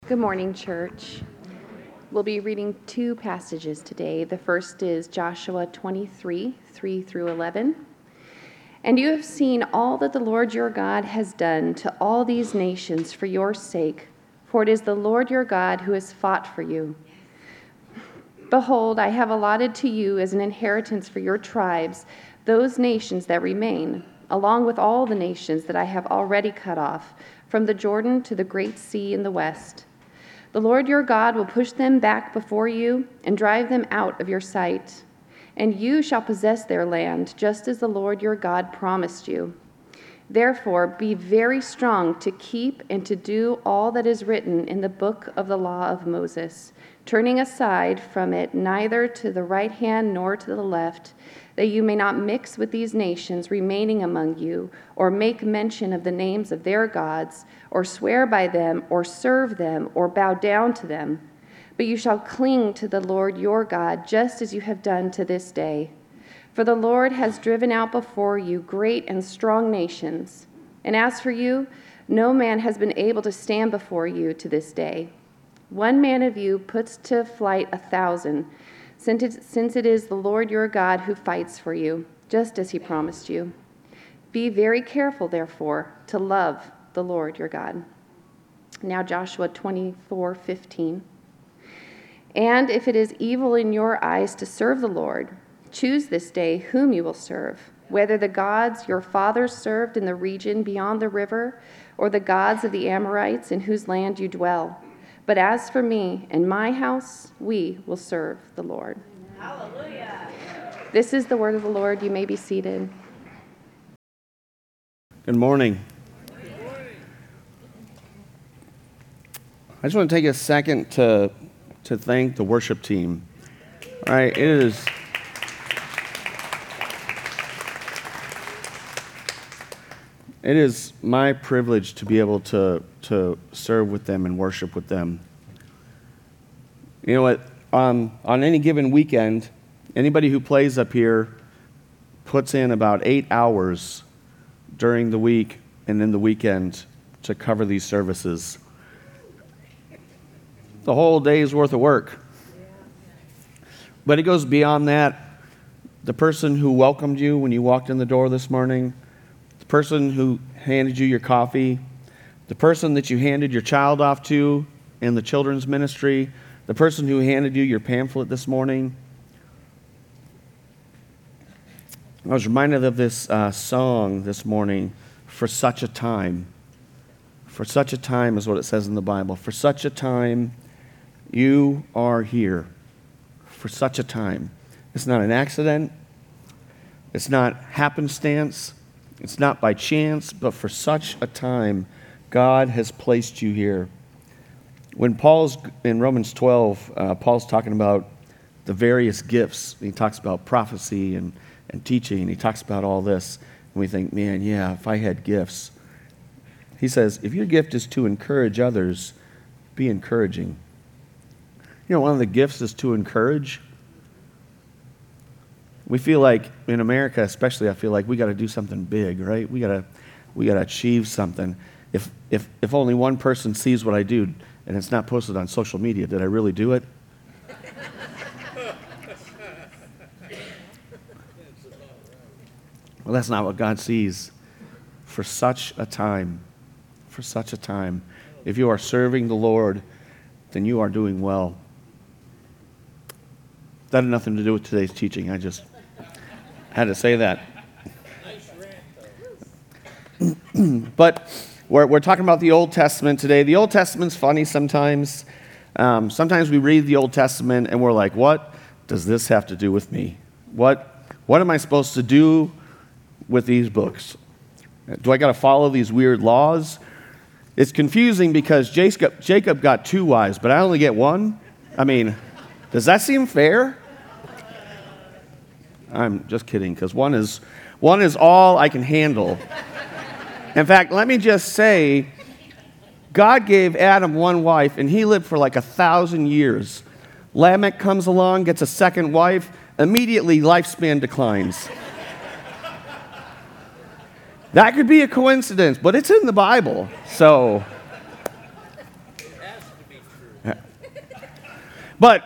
Good morning, church. We'll be reading two passages today. The first is Joshua 23, 3 through 11. And you have seen all that the Lord your God has done to all these nations for your sake, for it is the Lord your God who has fought for you. Behold, I have allotted to you as an inheritance for your tribes those nations that remain, along with all the nations that I have already cut off, from the Jordan to the great sea in the west. The Lord your God will push them back before you and drive them out of your sight. And you shall possess their land, just as the Lord your God promised you. Therefore, be very strong to keep and to do all that is written in the book of the law of Moses, turning aside from it neither to the right hand nor to the left, that you may not mix with these nations remaining among you, or make mention of the names of their gods, or swear by them, or serve them, or bow down to them. But you shall cling to the Lord your God, just as you have done to this day. For the Lord has driven out before you great and strong nations. And as for you, no man has been able to stand before you to this day. One man of you puts to flight 1,000, since it is the Lord your God who fights for you, just as he promised you. Be very careful, therefore, to love the Lord your God. Now Joshua 24:15. And if it is evil in your eyes to serve the Lord, choose this day whom you will serve, whether the gods your fathers served in the region beyond the river, or the gods of the Amorites in whose land you dwell. But as for me and my house, we will serve the Lord. Hallelujah. This is the word of the Lord. You may be seated. Good morning. I just want to take a second to thank the worship team. All right, it is my privilege to be able to serve with them and worship with them. You know what? On any given weekend, anybody who plays up here puts in about 8 hours during the week and in the weekend to cover these services. The whole day's worth of work. But it goes beyond that. The person who welcomed you when you walked in the door this morning, the person who handed you your coffee, the person that you handed your child off to in the children's ministry, the person who handed you your pamphlet this morning. I was reminded of this song this morning, For Such a Time. For such a time is what it says in the Bible. For such a time, you are here. For such a time. It's not an accident. It's not happenstance. It's not by chance, but for such a time, God has placed you here. When Paul's in Romans 12, Paul's talking about the various gifts. He talks about prophecy and teaching, and he talks about all this. And we think, man, yeah, if I had gifts. He says, if your gift is to encourage others, be encouraging. You know, one of the gifts is to encourage. We feel like, in America especially, I feel like we got to do something big, right? We got to achieve something. If only one person sees what I do and it's not posted on social media, did I really do it? Well, that's not what God sees. For such a time, for such a time. If you are serving the Lord, then you are doing well. That had nothing to do with today's teaching. I just had to say that. But we're talking about the Old Testament today. The Old Testament's funny sometimes. Sometimes we read the Old Testament and we're like, what does this have to do with me? What am I supposed to do with these books? Do I got to follow these weird laws? It's confusing because Jacob got 2 wives, but I only get 1. I mean, does that seem fair? I'm just kidding, because one is all I can handle. In fact, let me just say, God gave Adam 1 wife, and he lived for like 1,000 years. Lamech comes along, gets a 2nd wife, immediately lifespan declines. That could be a coincidence, but it's in the Bible, so But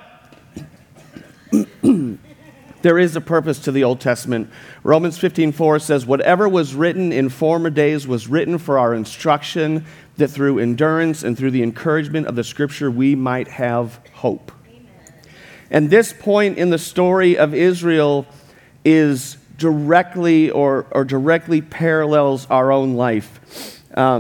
there is a purpose to the Old Testament. Romans 15:4 says, whatever was written in former days was written for our instruction, that through endurance and through the encouragement of the Scripture we might have hope. Amen. And this point in the story of Israel is directly or directly parallels our own life.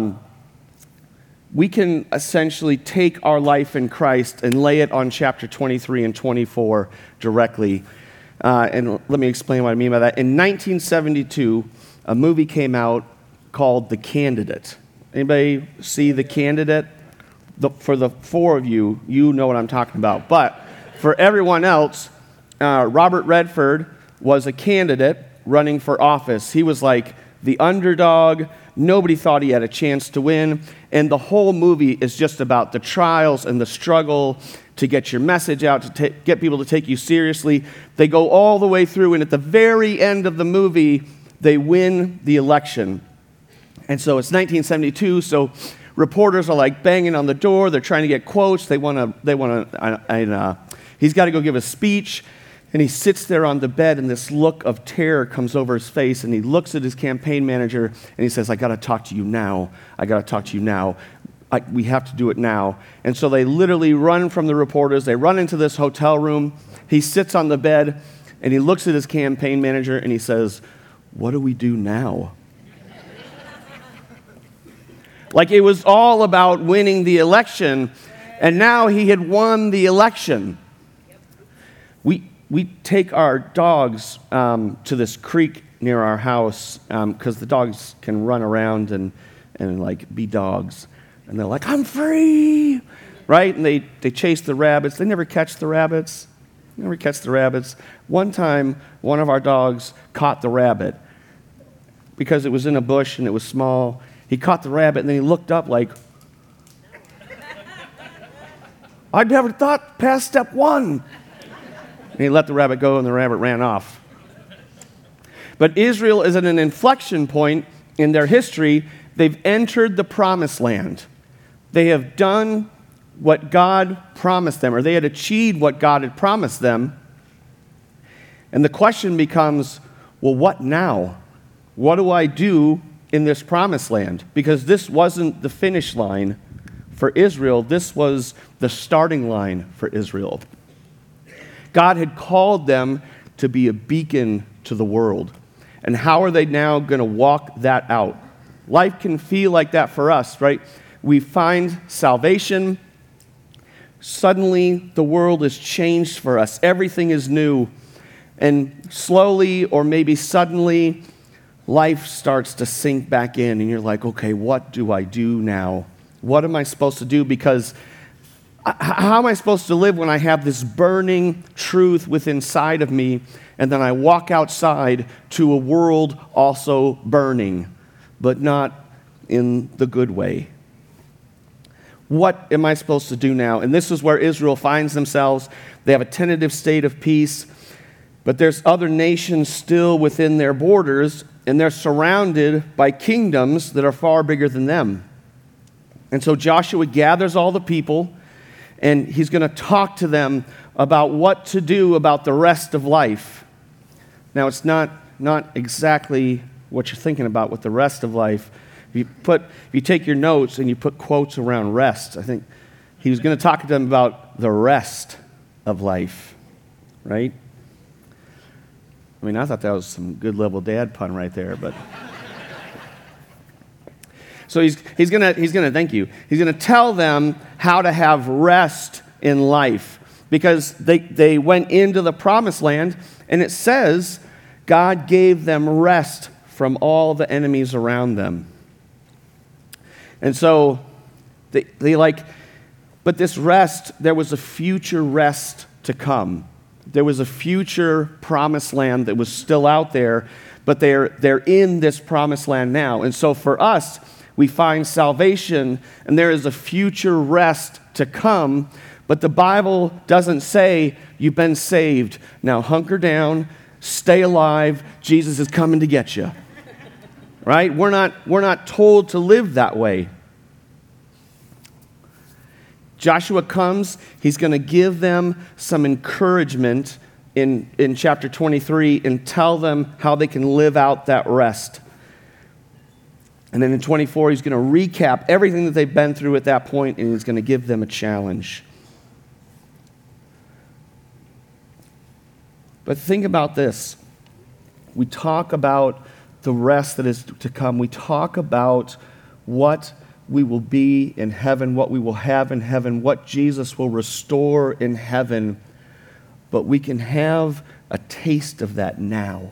We can essentially take our life in Christ and lay it on chapter 23 and 24 directly. And let me explain what I mean by that. In 1972, a movie came out called The Candidate. Anybody see The Candidate? For the four of you, you know what I'm talking about. But for everyone else, Robert Redford was a candidate running for office. He was like the underdog. Nobody thought he had a chance to win. And the whole movie is just about the trials and the struggle to get your message out, to get people to take you seriously. They go all the way through, and at the very end of the movie, they win the election. And so it's 1972, so reporters are like banging on the door. They're trying to get quotes. He's got to go give a speech. And he sits there on the bed, and this look of terror comes over his face, and he looks at his campaign manager, and he says, I got to talk to you now. I got to talk to you now. We have to do it now. And so they literally run from the reporters. They run into this hotel room. He sits on the bed, and he looks at his campaign manager, and he says, what do we do now? Like it was all about winning the election, and now he had won the election. We take our dogs to this creek near our house because the dogs can run around and like be dogs. And they're like, I'm free, right? And they chase the rabbits. They never catch the rabbits. One time, one of our dogs caught the rabbit because it was in a bush and it was small. He caught the rabbit and then he looked up like, I'd never thought past step one. And he let the rabbit go, and the rabbit ran off. But Israel is at an inflection point in their history. They've entered the promised land. They have done what God promised them, or they had achieved what God had promised them. And the question becomes, well, what now? What do I do in this promised land? Because this wasn't the finish line for Israel. This was the starting line for Israel. God had called them to be a beacon to the world. And how are they now going to walk that out? Life can feel like that for us, right? We find salvation. Suddenly, the world is changed for us. Everything is new. And slowly, or maybe suddenly, life starts to sink back in. And you're like, okay, what do I do now? What am I supposed to do? Because how am I supposed to live when I have this burning truth within inside of me, and then I walk outside to a world also burning, but not in the good way? What am I supposed to do now? And this is where Israel finds themselves. They have a tentative state of peace, but there's other nations still within their borders, and they're surrounded by kingdoms that are far bigger than them. And so Joshua gathers all the people, and he's going to talk to them about what to do about the rest of life. Now, it's not exactly what you're thinking about with the rest of life. If you take your notes and you put quotes around rest, I think he was going to talk to them about the rest of life, right? I mean, I thought that was some good level dad pun right there, but... So he's gonna thank you. He's gonna tell them how to have rest in life, because they went into the promised land, and it says God gave them rest from all the enemies around them. And so they like, but this rest, there was a future rest to come. There was a future promised land that was still out there, but they're in this promised land now. And so for us, we find salvation, and there is a future rest to come, but the Bible doesn't say you've been saved. Now hunker down, stay alive, Jesus is coming to get you. Right? We're not told to live that way. Joshua comes, he's going to give them some encouragement in chapter 23 and tell them how they can live out that rest. And then in 24, he's going to recap everything that they've been through at that point, and he's going to give them a challenge. But think about this. We talk about the rest that is to come. We talk about what we will be in heaven, what we will have in heaven, what Jesus will restore in heaven. But we can have a taste of that now.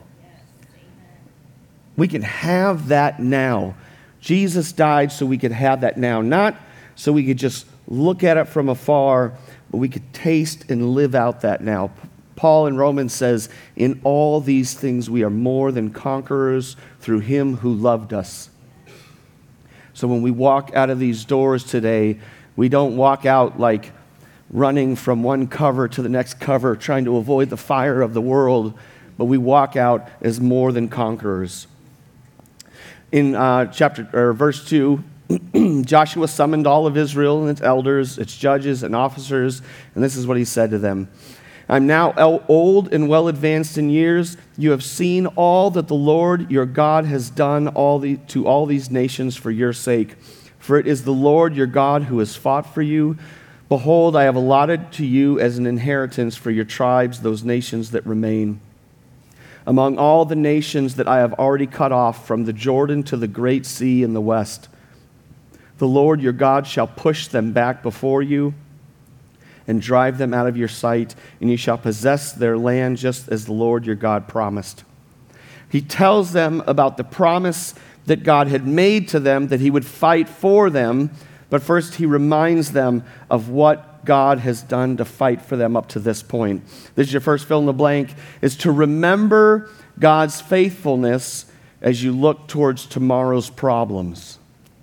We can have that now. Jesus died so we could have that now. Not so we could just look at it from afar, but we could taste and live out that now. Paul in Romans says, in all these things we are more than conquerors through him who loved us. So when we walk out of these doors today, we don't walk out like running from one cover to the next cover, trying to avoid the fire of the world, but we walk out as more than conquerors. In verse 2, Joshua summoned all of Israel and its elders, its judges and officers, and this is what he said to them. I'm now old and well advanced in years. You have seen all that the Lord your God has done to all these nations for your sake. For it is the Lord your God who has fought for you. Behold, I have allotted to you as an inheritance for your tribes those nations that remain. Among all the nations that I have already cut off from the Jordan to the great sea in the west, the Lord your God shall push them back before you and drive them out of your sight, and you shall possess their land just as the Lord your God promised. He tells them about the promise that God had made to them, that he would fight for them, but first he reminds them of what God has done to fight for them up to this point. This is your first fill in the blank, is to remember God's faithfulness as you look towards tomorrow's problems.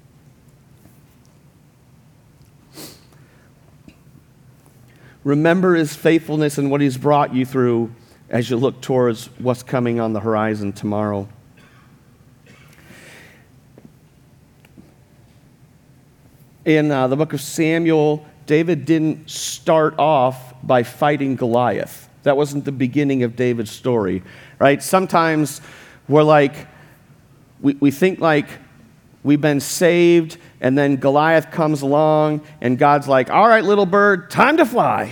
Remember his faithfulness and what he's brought you through as you look towards what's coming on the horizon tomorrow. In the book of Samuel, David didn't start off by fighting Goliath. That wasn't the beginning of David's story, right? Sometimes we're like, we think like we've been saved, and then Goliath comes along, and God's like, all right, little bird, time to fly.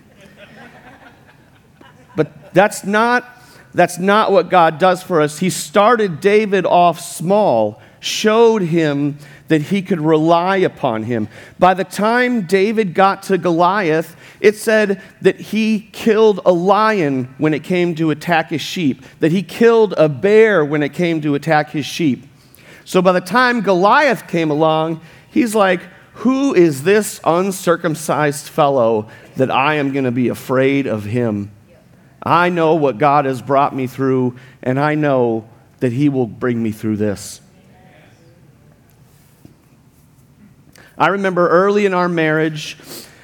But that's not what God does for us. He started David off small, showed him that he could rely upon him. By the time David got to Goliath, it said that he killed a lion when it came to attack his sheep, that he killed a bear when it came to attack his sheep. So by the time Goliath came along, he's like, who is this uncircumcised fellow that I am going to be afraid of him? I know what God has brought me through, and I know that he will bring me through this. I remember early in our marriage,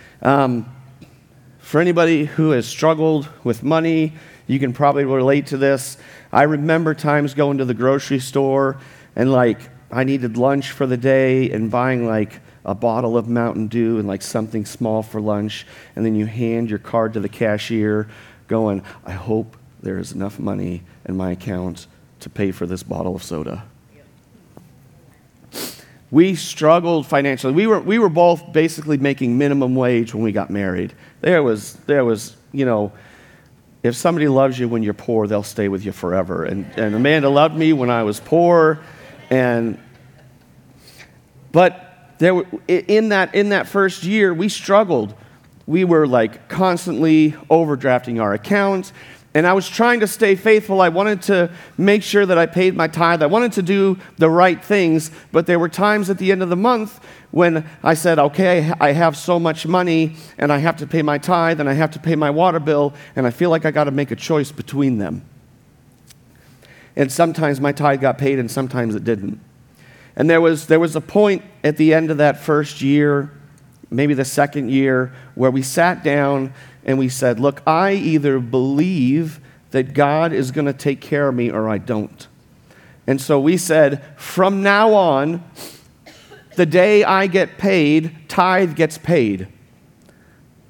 for anybody who has struggled with money, you can probably relate to this. I remember times going to the grocery store and I needed lunch for the day and buying a bottle of Mountain Dew and something small for lunch, and then you hand your card to the cashier going, I hope there is enough money in my account to pay for this bottle of soda. We struggled financially. We were both basically making minimum wage when we got married. There was, if somebody loves you when you're poor, they'll stay with you forever. And Amanda loved me when I was poor, but in that first year we struggled. We were constantly overdrafting our accounts. And I was trying to stay faithful. I wanted to make sure that I paid my tithe. I wanted to do the right things, but there were times at the end of the month when I said, okay, I have so much money, and I have to pay my tithe, and I have to pay my water bill, and I feel like I got to make a choice between them. And sometimes my tithe got paid, and sometimes it didn't. And there was a point at the end of that first year, maybe the second year, where we sat down and we said, look, I either believe that God is going to take care of me or I don't. And so we said, from now on, the day I get paid, tithe gets paid.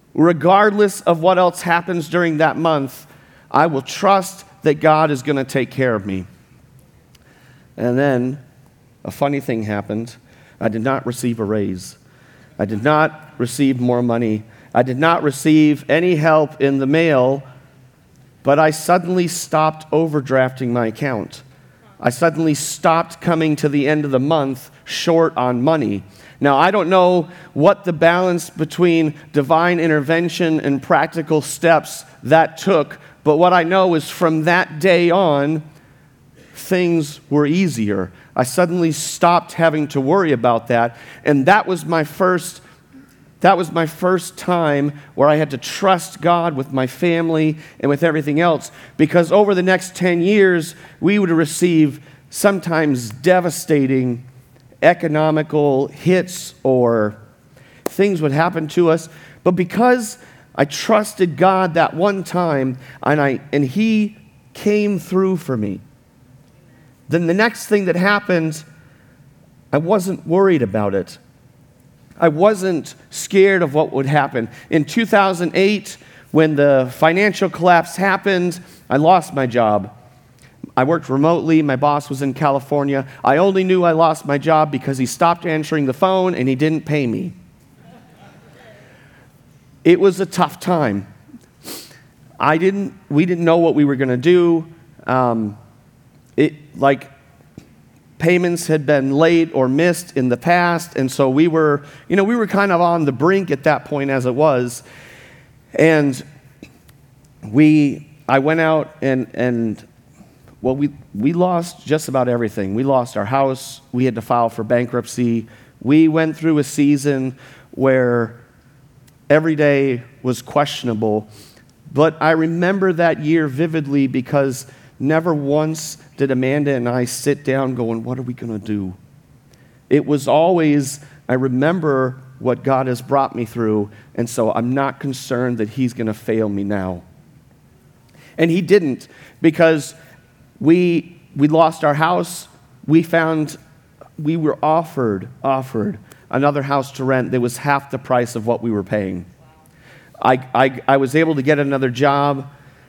regardless of what else happens during that month, I will trust that God is going to take care of me. And then a funny thing happened. I did not receive a raise. I did not receive more money. I did not receive any help in the mail, but I suddenly stopped overdrafting my account. I suddenly stopped coming to the end of the month short on money. Now, I don't know what the balance between divine intervention and practical steps that took, but what I know is from that day on, things were easier. I suddenly stopped having to worry about that, and that was my first time where I had to trust God with my family and with everything else, because over the next 10 years, we would receive sometimes devastating economical hits, or things would happen to us. But because I trusted God that one time, and He came through for me, then the next thing that happened, I wasn't worried about it. I wasn't scared of what would happen. In 2008, when the financial collapse happened, I lost my job. I worked remotely. My boss was in California. I only knew I lost my job because he stopped answering the phone and he didn't pay me. It was a tough time. We didn't know what we were going to do. Payments had been late or missed in the past, and so we were kind of on the brink at that point as it was. And I went out and we lost just about everything. We lost our house. We had to file for bankruptcy. We went through a season where every day was questionable. But I remember that year vividly because never once did Amanda and I sit down going, what are we going to do? It was always, I remember what God has brought me through, and so I'm not concerned that He's going to fail me now. And He didn't, because we lost our house. We were offered another house to rent that was half the price of what we were paying. I was able to get another job.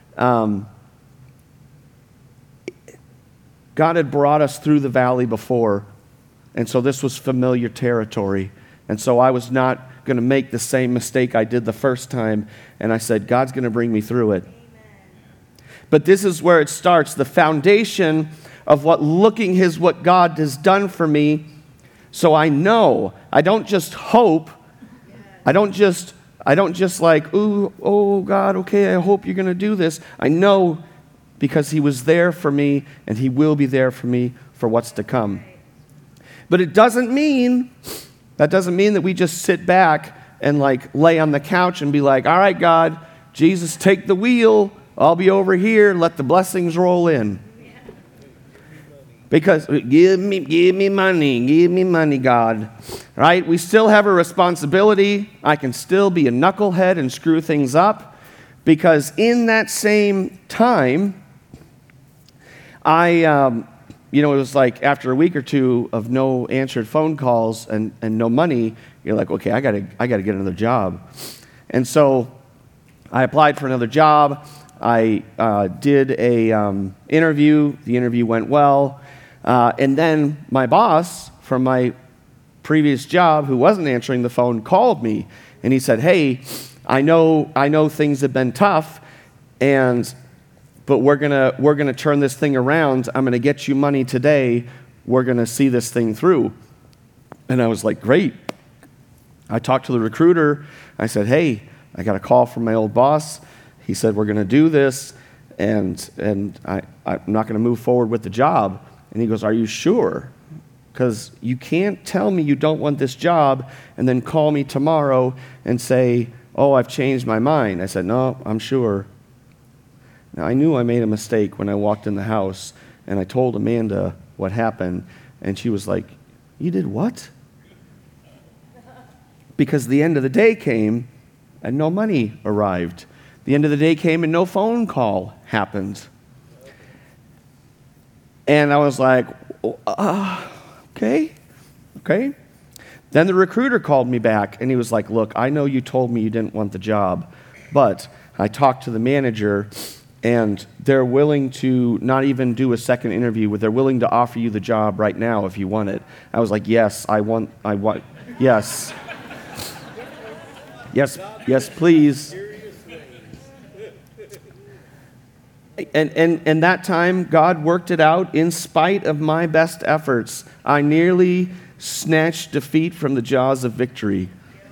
God had brought us through the valley before, and so this was familiar territory. And so I was not going to make the same mistake I did the first time, and I said, God's going to bring me through it. Amen. But this is where it starts, the foundation of what God has done for me. So I know, I don't just hope, I don't just like, ooh, oh God, okay, I hope you're going to do this. I know because He was there for me, and He will be there for me for what's to come. But that doesn't mean that we just sit back and like lay on the couch and be like, all right, God, Jesus, take the wheel. I'll be over here and let the blessings roll in. Because give me money, God. Right? We still have a responsibility. I can still be a knucklehead and screw things up, because in that same time, it was like after a week or two of no answered phone calls and no money, you're like, okay, I gotta get another job. And so I applied for another job. I did a interview. The interview went well. And then my boss from my previous job, who wasn't answering the phone, called me. And he said, hey, I know things have been tough, but we're gonna turn this thing around. I'm gonna get you money today. We're gonna see this thing through. And I was like, great. I talked to the recruiter. I said, hey, I got a call from my old boss. He said, we're gonna do this, and I'm not gonna move forward with the job. And he goes, are you sure? Because you can't tell me you don't want this job and then call me tomorrow and say, oh, I've changed my mind. I said, no, I'm sure. Now, I knew I made a mistake when I walked in the house, and I told Amanda what happened, and she was like, you did what? Because the end of the day came, and no money arrived. The end of the day came, and no phone call happened. And I was like, okay. Then the recruiter called me back, and he was like, look, I know you told me you didn't want the job, but I talked to the manager, and they're willing to not even do a second interview. They're willing to offer you the job right now if you want it. I was like, yes, I want, yes. Yes, please. And that time, God worked it out in spite of my best efforts. I nearly snatched defeat from the jaws of victory.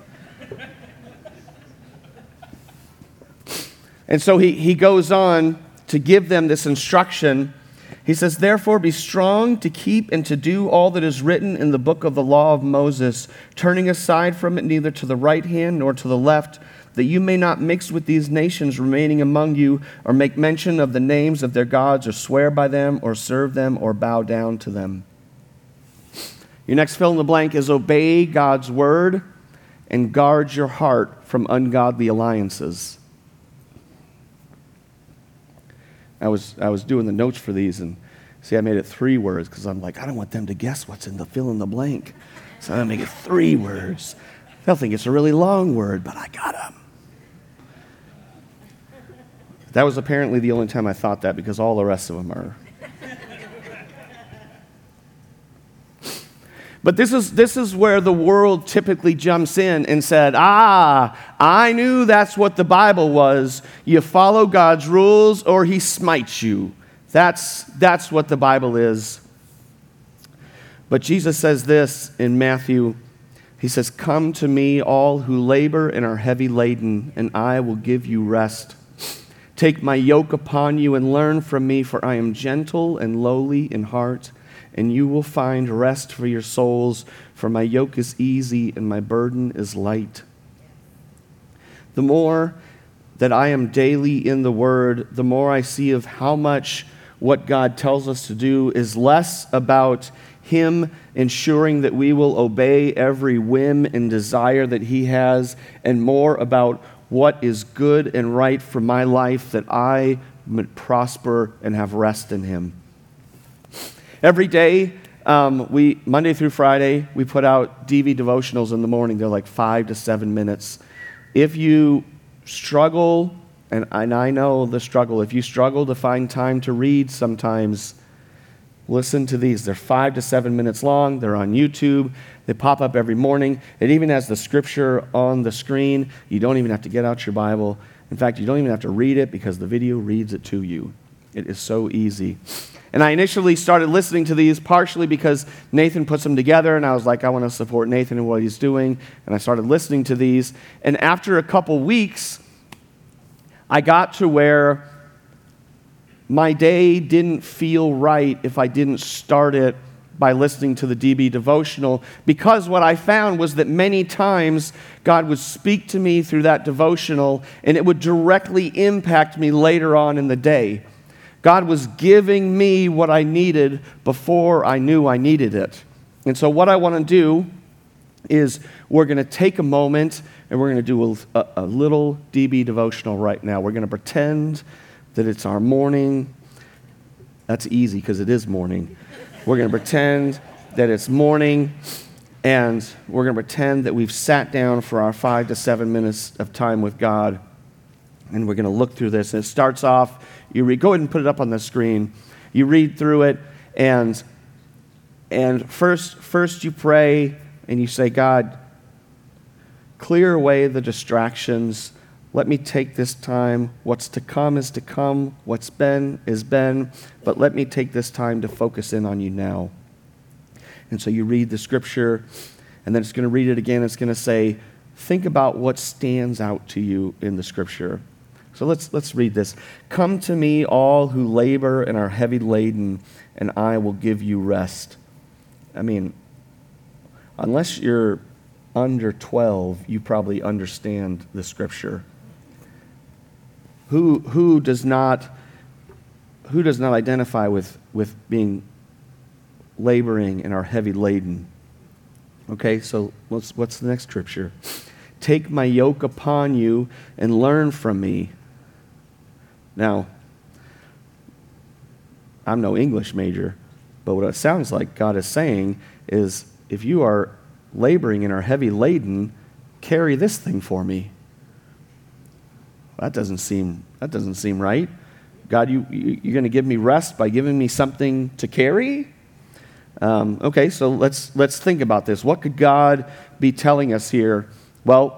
And so he goes on to give them this instruction. He says, therefore be strong to keep and to do all that is written in the book of the law of Moses, turning aside from it neither to the right hand nor to the left, that you may not mix with these nations remaining among you, or make mention of the names of their gods, or swear by them, or serve them, or bow down to them. Your next fill in the blank is obey God's word and guard your heart from ungodly alliances. I was doing the notes for these, and see, I made it 3 words because I'm like, I don't want them to guess what's in the fill in the blank. So I'm going to make it 3 words. They'll think it's a really long word, but I got them. That was apparently the only time I thought that, because all the rest of them are. But this is where the world typically jumps in and said, I knew that's what the Bible was. You follow God's rules or he smites you. That's what the Bible is. But Jesus says this in Matthew. He says, come to me, all who labor and are heavy laden, and I will give you rest. Take my yoke upon you and learn from me, for I am gentle and lowly in heart, and you will find rest for your souls, for my yoke is easy and my burden is light. The more that I am daily in the Word, the more I see of how much what God tells us to do is less about Him ensuring that we will obey every whim and desire that He has, and more about what is good and right for my life, that I might prosper and have rest in Him. Every day, Monday through Friday, we put out DV devotionals in the morning. They're like 5 to 7 minutes. If you struggle, and I know the struggle, if you struggle to find time to read sometimes, listen to these. They're 5 to 7 minutes long. They're on YouTube. They pop up every morning. It even has the scripture on the screen. You don't even have to get out your Bible. In fact, you don't even have to read it because the video reads it to you. It is so easy. And I initially started listening to these partially because Nathan puts them together, and I was like, I want to support Nathan and what he's doing. And I started listening to these. And after a couple weeks, I got to where my day didn't feel right if I didn't start it by listening to the DB devotional, because what I found was that many times God would speak to me through that devotional, and it would directly impact me later on in the day. God was giving me what I needed before I knew I needed it. And so what I want to do is we're going to take a moment and we're going to do a little DB devotional right now. We're going to pretend that it's our morning. That's easy because it is morning. We're going to pretend that it's morning, and we're going to pretend that we've sat down for our 5 to 7 minutes of time with God, and we're going to look through this. And it starts off, go ahead and put it up on the screen. You read through it, and first you pray, and you say, God, clear away the distractions. Let me take this time. What's to come is to come. What's been is been. But let me take this time to focus in on you now. And so you read the scripture, and then it's going to read it again. It's going to say, think about what stands out to you in the scripture. So let's read this. Come to me, all who labor and are heavy laden, and I will give you rest. I mean, unless you're under 12, you probably understand the scripture. Who does not identify with being laboring and are heavy laden? Okay, so what's the next scripture? Take my yoke upon you and learn from me. Now, I'm no English major, but what it sounds like God is saying is, if you are laboring and are heavy laden, carry this thing for me. That doesn't seem right. God, you're going to give me rest by giving me something to carry? Okay, so let's think about this. What could God be telling us here? Well,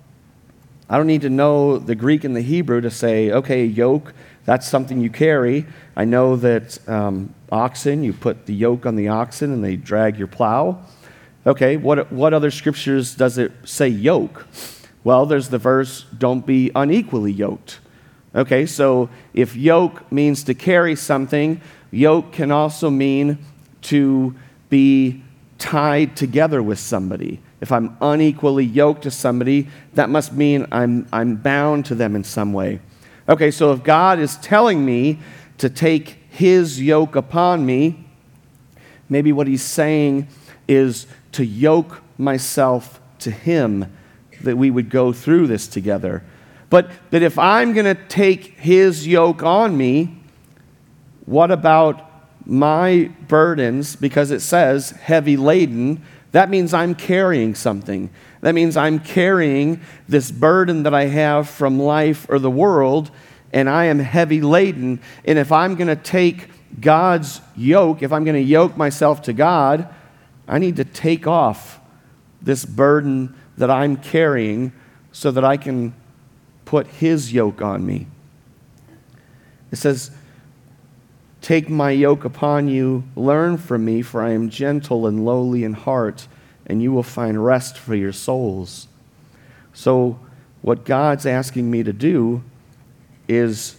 I don't need to know the Greek and the Hebrew to say, okay, yoke, that's something you carry. I know that oxen, you put the yoke on the oxen and they drag your plow. Okay, what other scriptures does it say yoke? Well, there's the verse, don't be unequally yoked. Okay, so if yoke means to carry something, yoke can also mean to be tied together with somebody. If I'm unequally yoked to somebody, that must mean I'm bound to them in some way. Okay, so if God is telling me to take his yoke upon me, maybe what he's saying is to yoke myself to him, that we would go through this together. But if I'm going to take his yoke on me, what about my burdens? Because it says heavy laden. That means I'm carrying something. That means I'm carrying this burden that I have from life or the world, and I am heavy laden. And if I'm going to take God's yoke, if I'm going to yoke myself to God, I need to take off this burden that I'm carrying so that I can put his yoke on me. It says, take my yoke upon you, learn from me, for I am gentle and lowly in heart, and you will find rest for your souls. So what God's asking me to do is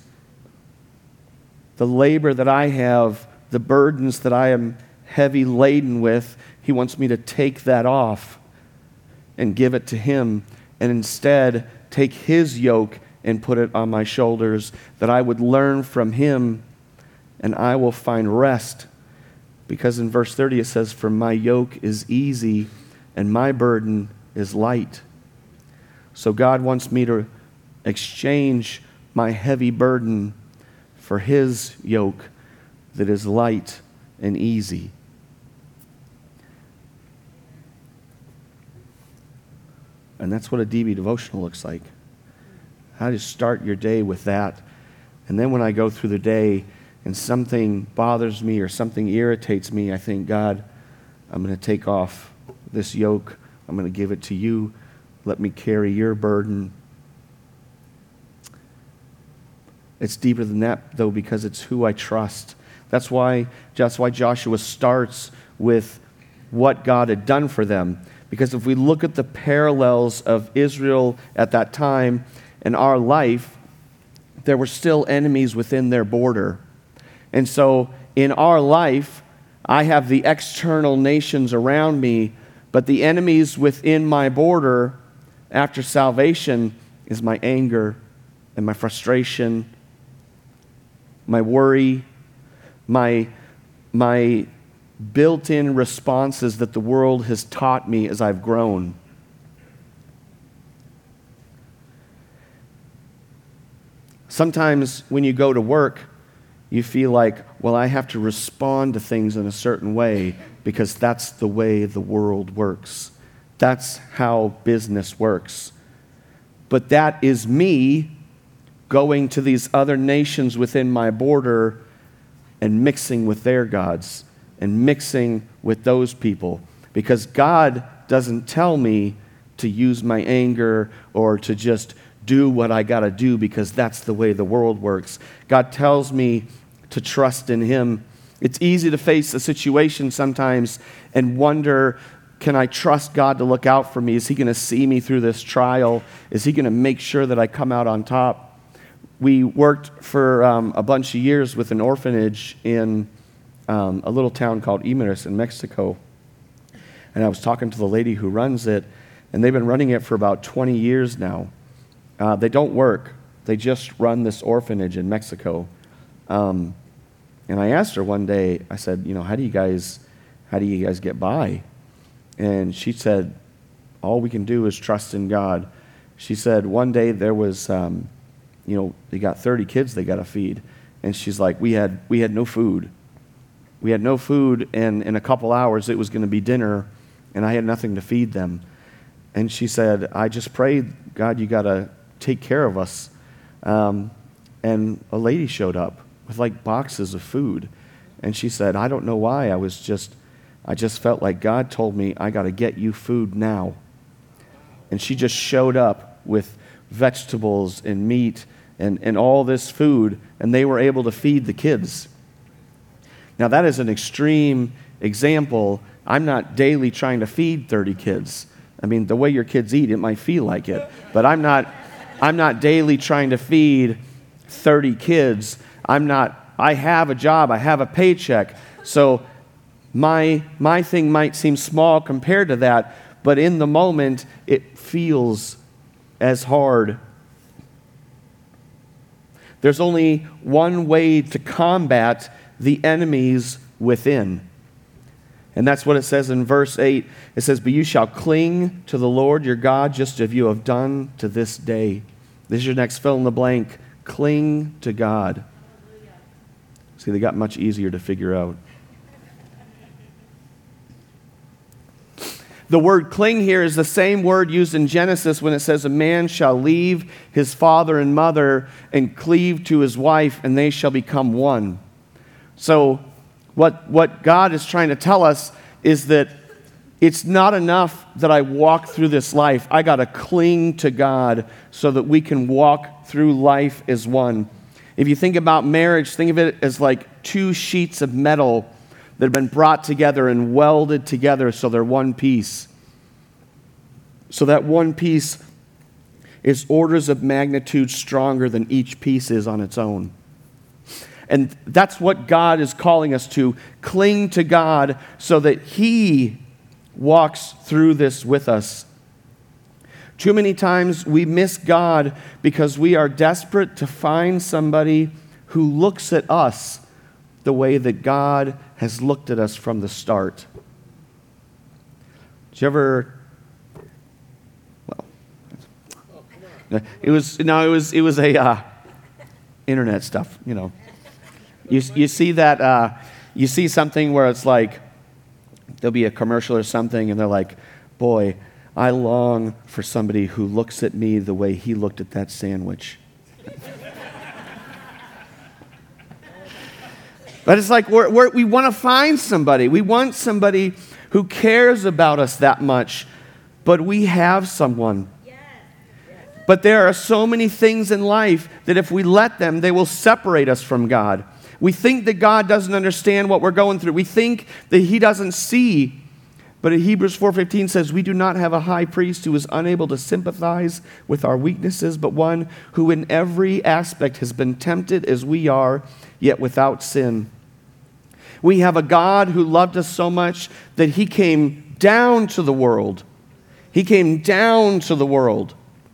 the labor that I have, the burdens that I am heavy laden with, he wants me to take that off and give it to him, and instead take his yoke and put it on my shoulders, that I would learn from him and I will find rest. Because in verse 30 it says, for my yoke is easy and my burden is light. So God wants me to exchange my heavy burden for his yoke that is light and easy. And that's what a DB devotional looks like. How to start your day with that. And then when I go through the day and something bothers me or something irritates me, I think, God, I'm going to take off this yoke. I'm going to give it to you. Let me carry your burden. It's deeper than that, though, because it's who I trust. That's why Joshua starts with what God had done for them. Because if we look at the parallels of Israel at that time and our life, there were still enemies within their border. And so in our life, I have the external nations around me, but the enemies within my border after salvation is my anger and my frustration, my worry, my built-in responses that the world has taught me as I've grown. Sometimes when you go to work, you feel like, well, I have to respond to things in a certain way because that's the way the world works. That's how business works. But that is me going to these other nations within my border and mixing with their gods and mixing with those people. Because God doesn't tell me to use my anger or to just do what I got to do because that's the way the world works. God tells me to trust in him. It's easy to face a situation sometimes and wonder, can I trust God to look out for me? Is he going to see me through this trial? Is he going to make sure that I come out on top? We worked for a bunch of years with an orphanage in a little town called Imaris in Mexico. And I was talking to the lady who runs it, and they've been running it for about 20 years now. They don't work. They just run this orphanage in Mexico. And I asked her one day, I said, how do you guys get by? And she said, all we can do is trust in God. She said one day there was, they got 30 kids they got to feed. And she's like, we had no food. We had no food, and in a couple hours it was going to be dinner. and I had nothing to feed them. And she said, I just prayed, God, you got to take care of us. And a lady showed up with like boxes of food. And she said, I don't know why. I just felt like God told me, I got to get you food now. And she just showed up with vegetables and meat and all this food, and they were able to feed the kids. Now, that is an extreme example. I'm not daily trying to feed 30 kids. I mean, the way your kids eat, it might feel like it. But I'm not daily trying to feed 30 kids. I have a job. I have a paycheck. So my thing might seem small compared to that, but in the moment, it feels as hard. There's only one way to combat the enemies within. And that's what it says in verse 8. It says, but you shall cling to the Lord your God just as you have done to this day. This is your next fill in the blank. Cling to God. See, they got much easier to figure out. The word cling here is the same word used in Genesis when it says a man shall leave his father and mother and cleave to his wife, and they shall become one. So what God is trying to tell us is that it's not enough that I walk through this life. I got to cling to God so that we can walk through life as one. If you think about marriage, think of it as like two sheets of metal that have been brought together and welded together so they're one piece. So that one piece is orders of magnitude stronger than each piece is on its own. And that's what God is calling us to. Cling to God so that He walks through this with us. Too many times we miss God because we are desperate to find somebody who looks at us the way that God has looked at us from the start. Did you ever? Well, it was a internet stuff. You know, you see that you see something where it's like there'll be a commercial or something, and they're like, "Boy, I long for somebody who looks at me the way he looked at that sandwich." But it's like we want to find somebody. We want somebody who cares about us that much. But we have someone. Yes. But there are so many things in life that if we let them, they will separate us from God. We think that God doesn't understand what we're going through. We think that He doesn't see. But in Hebrews 4:15 says, we do not have a high priest who is unable to sympathize with our weaknesses, but one who in every aspect has been tempted as we are, yet without sin. We have a God who loved us so much that He came down to the world. He came down to the world.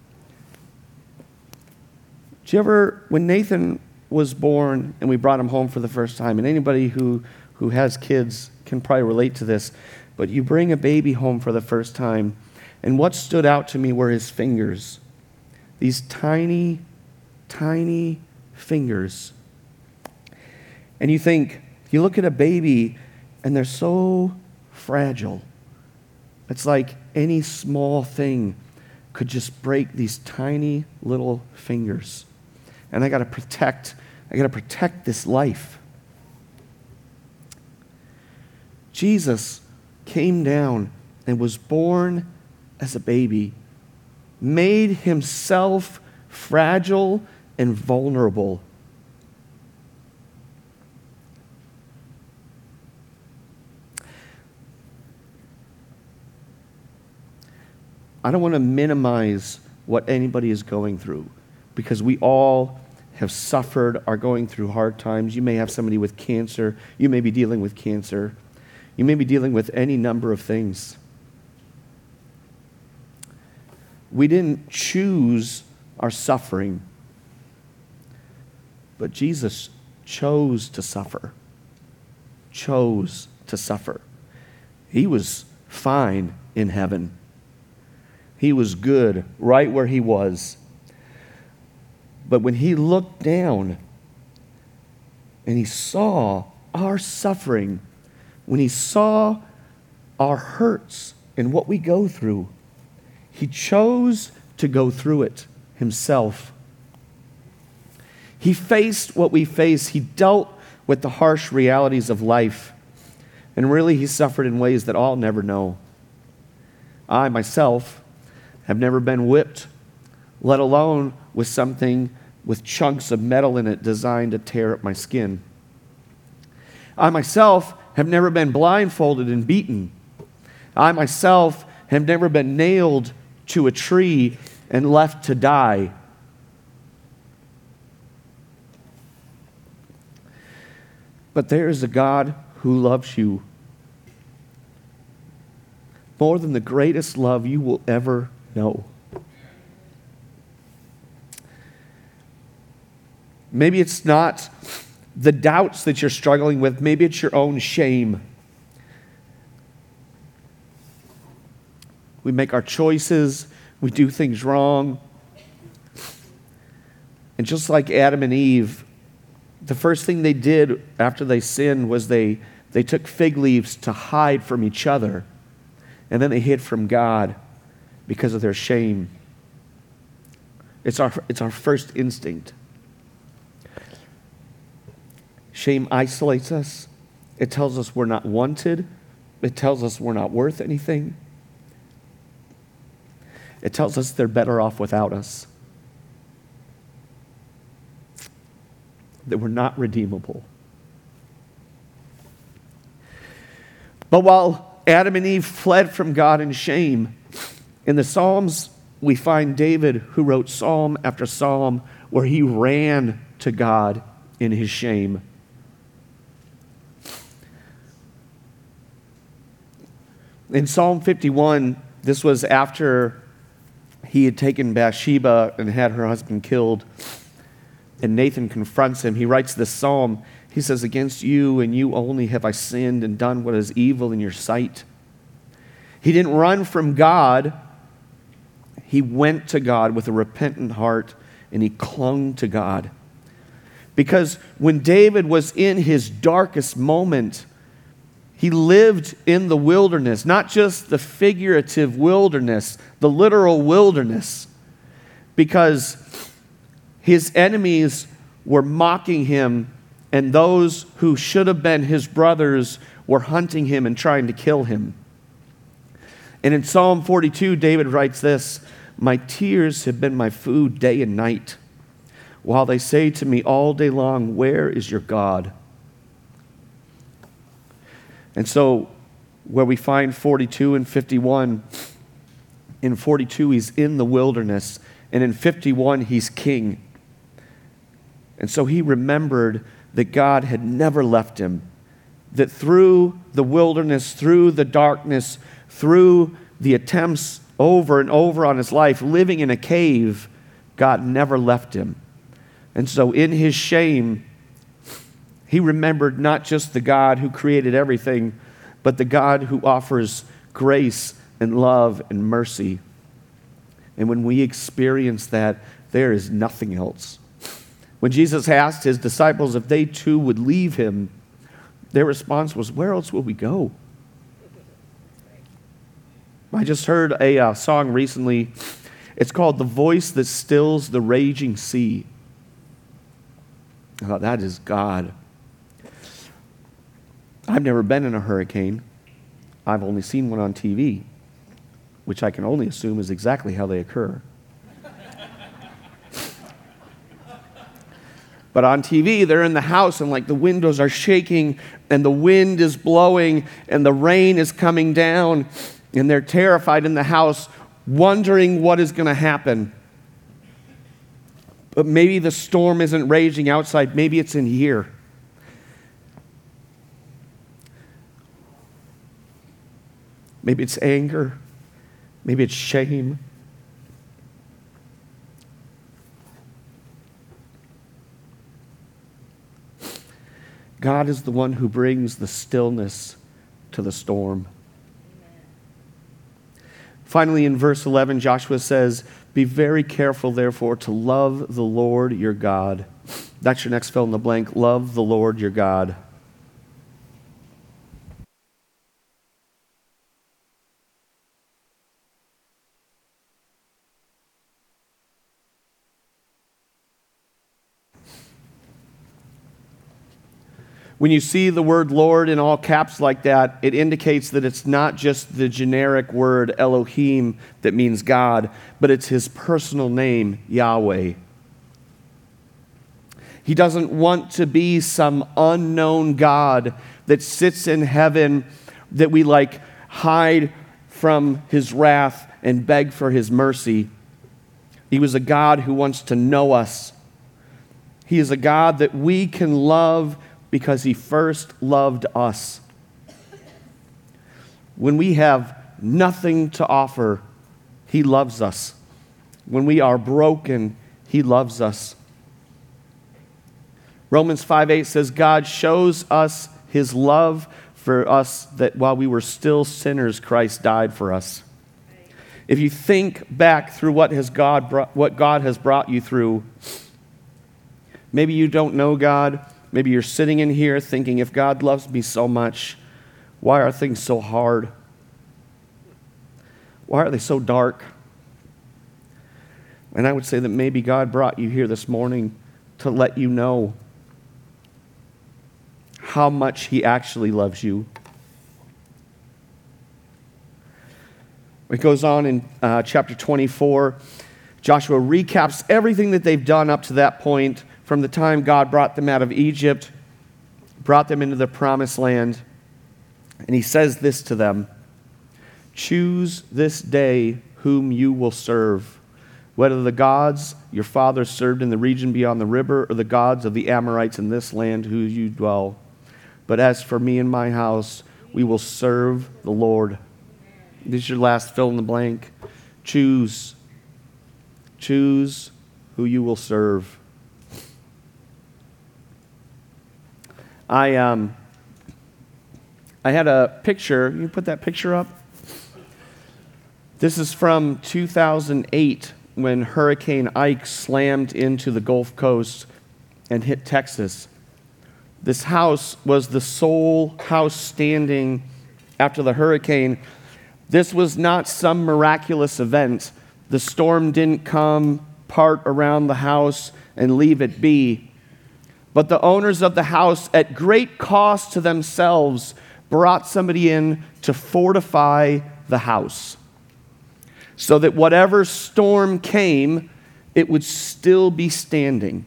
Did you ever, when Nathan was born and we brought him home for the first time, and anybody who has kids can probably relate to this, but you bring a baby home for the first time, and what stood out to me were his fingers. These tiny, tiny fingers. And you think, you look at a baby, and they're so fragile. It's like any small thing could just break these tiny little fingers. And I got to protect this life. Jesus came down and was born as a baby, made Himself fragile and vulnerable. I don't want to minimize what anybody is going through, because we all have suffered, are going through hard times. You may have somebody with cancer. You may be dealing with cancer. You may be dealing with any number of things. We didn't choose our suffering, but Jesus chose to suffer. Chose to suffer. He was fine in heaven. He was good right where He was. But when He looked down and He saw our suffering, when He saw our hurts, and what we go through. He chose to go through it himself. He faced what we face. He dealt with the harsh realities of life. And really, he suffered in ways that I'll never know. I, myself, have never been whipped, let alone with something with chunks of metal in it designed to tear up my skin. I, myself, have never been blindfolded and beaten. I, myself, have never been nailed to a tree and left to die. But there is a God who loves you more than the greatest love you will ever know. Maybe it's not the doubts that you're struggling with. Maybe it's your own shame. We make our choices. We do things wrong. And just like Adam and Eve, the first thing they did after they sinned was they took fig leaves to hide from each other. And then they hid from God because of their shame. It's our first instinct. Shame isolates us. It tells us we're not wanted. It tells us we're not worth anything. It tells us they're better off without us. That we're not redeemable. But while Adam and Eve fled from God in shame, in the Psalms we find David, who wrote psalm after psalm where he ran to God in his shame. In Psalm 51, this was after he had taken Bathsheba and had her husband killed, and Nathan confronts him. He writes this psalm. He says, "Against you and you only have I sinned and done what is evil in your sight." He didn't run from God. He went to God with a repentant heart, and he clung to God. Because when David was in his darkest moment, he lived in the wilderness, not just the figurative wilderness, the literal wilderness, because his enemies were mocking him, and those who should have been his brothers were hunting him and trying to kill him. And in Psalm 42, David writes this, "My tears have been my food day and night, while they say to me all day long, 'Where is your God?'" And so, where we find 42 and 51, in 42 he's in the wilderness, and in 51 he's king. And so he remembered that God had never left him, that through the wilderness, through the darkness, through the attempts over and over on his life, living in a cave, God never left him. And so in his shame, he remembered not just the God who created everything, but the God who offers grace and love and mercy. And when we experience that, there is nothing else. When Jesus asked his disciples if they too would leave him, their response was, "Where else will we go?" I just heard a song recently. It's called "The Voice That Stills the Raging Sea." I thought, that is God. I've never been in a hurricane. I've only seen one on TV, which I can only assume is exactly how they occur. But on TV, they're in the house and like the windows are shaking and the wind is blowing and the rain is coming down and they're terrified in the house, wondering what is going to happen. But maybe the storm isn't raging outside, maybe it's in here. Maybe it's anger, maybe it's shame. God is the one who brings the stillness to the storm. Finally, in verse 11, Joshua says, "Be very careful, therefore, to love the Lord your God." That's your next fill in the blank. Love the Lord your God. When you see the word Lord in all caps like that, it indicates that it's not just the generic word Elohim that means God, but it's his personal name, Yahweh. He doesn't want to be some unknown God that sits in heaven that we hide from his wrath and beg for his mercy. He was a God who wants to know us. He is a God that we can love because he first loved us. When we have nothing to offer, he loves us. When we are broken, he loves us. Romans 5:8 says, God shows us his love for us, that while we were still sinners, Christ died for us. If you think back through what God has brought you through, maybe you don't know God. Maybe you're sitting in here thinking, if God loves me so much, why are things so hard? Why are they so dark? And I would say that maybe God brought you here this morning to let you know how much he actually loves you. It goes on in chapter 24. Joshua recaps everything that they've done up to that point, from the time God brought them out of Egypt, brought them into the promised land. And he says this to them: choose this day whom you will serve, whether the gods your fathers served in the region beyond the river, or the gods of the Amorites in this land who you dwell. But as for me and my house, we will serve the Lord. This is your last fill in the blank. Choose. Choose who you will serve. I had a picture. You can put that picture up. This is from 2008, when Hurricane Ike slammed into the Gulf Coast and hit Texas. This house was the sole house standing after the hurricane. This was not some miraculous event. The storm didn't come, part around the house, and leave it be. But the owners of the house, at great cost to themselves, brought somebody in to fortify the house, so that whatever storm came, it would still be standing.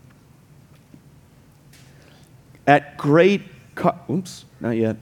At great cost. Oops, not yet.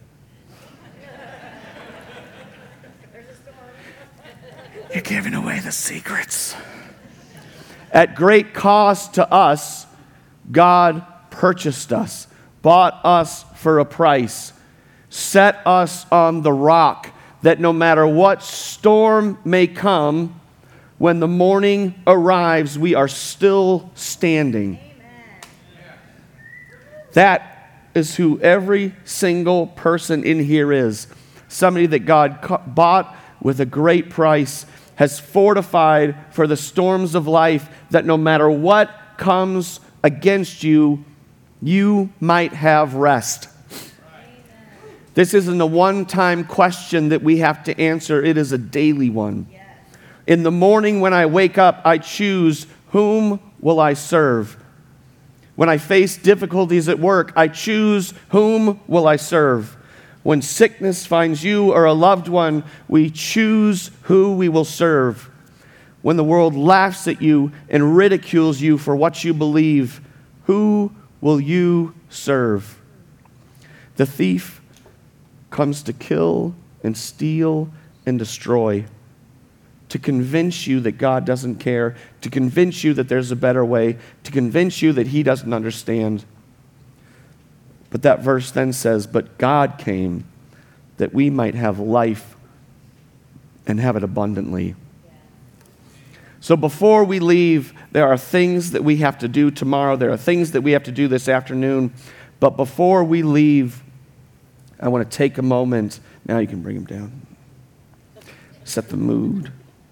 You're giving away the secrets. At great cost to us, God purchased us, bought us for a price, set us on the rock, that no matter what storm may come, when the morning arrives, we are still standing. Amen. That is who every single person in here is. Somebody that God bought with a great price, has fortified for the storms of life, that no matter what comes against you, you might have rest. This isn't a one-time question that we have to answer. It is a daily one. Yes. In the morning when I wake up, I choose, whom will I serve? When I face difficulties at work, I choose, whom will I serve? When sickness finds you or a loved one, we choose who we will serve. When the world laughs at you and ridicules you for what you believe, who will you serve? The thief comes to kill and steal and destroy, to convince you that God doesn't care, to convince you that there's a better way, to convince you that he doesn't understand. But that verse then says, but God came that we might have life and have it abundantly. So before we leave, there are things that we have to do tomorrow. There are things that we have to do this afternoon. But before we leave, I want to take a moment. Now you can bring them down. Set the mood.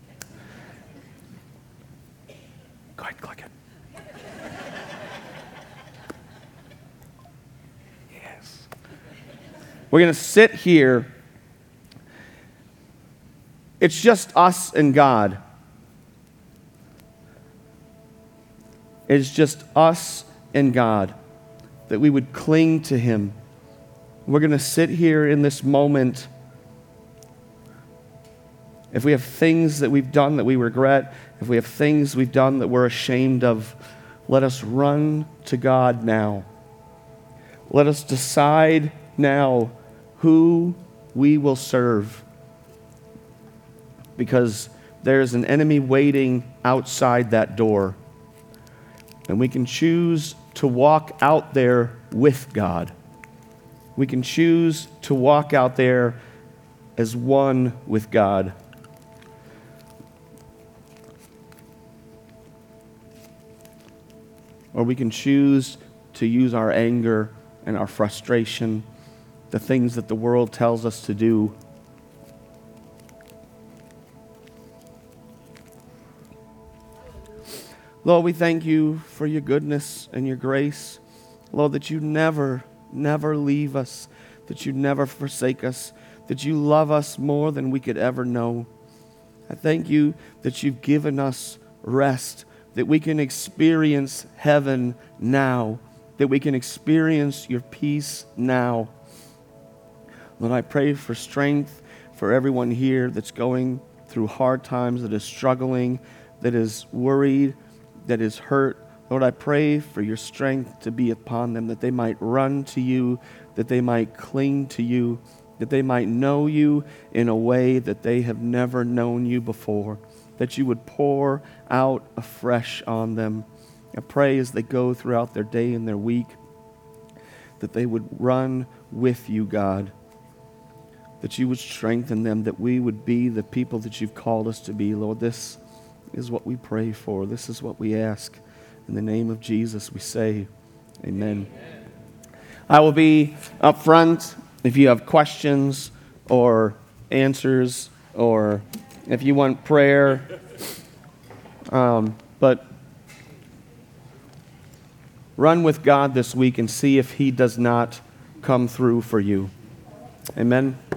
Go ahead, click it. Yes. We're going to sit here. It's just us and God. It's just us and God. that we would cling to him. We're going to sit here in this moment. If we have things that we've done that we regret, if we have things we've done that we're ashamed of, let us run to God now. Let us decide now who we will serve. Because there's an enemy waiting outside that door. And we can choose to walk out there with God. We can choose to walk out there as one with God. Or we can choose to use our anger and our frustration, the things that the world tells us to do. Lord, we thank you for your goodness and your grace. Lord, that you never leave us, that you never forsake us, that you love us more than we could ever know. I thank you that you've given us rest, that we can experience heaven now, that we can experience your peace now. Lord, I pray for strength for everyone here that's going through hard times, that is struggling, that is worried, that is hurt. Lord, I pray for your strength to be upon them, that they might run to you, that they might cling to you, that they might know you in a way that they have never known you before, that you would pour out afresh on them. I pray as they go throughout their day and their week, that they would run with you, God, that you would strengthen them, that we would be the people that you've called us to be. Lord, this is what we pray for. This is what we ask. In the name of Jesus, we say, amen. I will be up front if you have questions or answers or if you want prayer. But run with God this week and see if he does not come through for you. Amen.